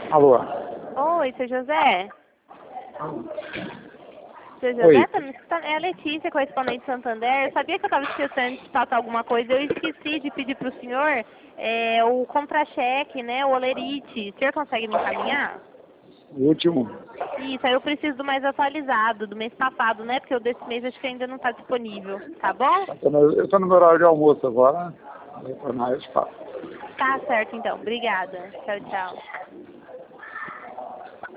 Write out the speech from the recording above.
Alô? Oi, seu José? Seu Oi. José, tá me escutando? É a Letícia, correspondente Santander. Eu sabia que eu estava esquecendo de passar alguma coisa. Eu esqueci de pedir para o senhor o contra-cheque, né? O olerite. O senhor consegue me encaminhar? O último. Isso, aí eu preciso do mais atualizado, do mês passado, né? Porque o desse mês acho que ainda não está disponível. Tá bom? Eu estou no meu horário de almoço agora. Vou retornar esse papo. Tá certo, então. Obrigada. Tchau, tchau.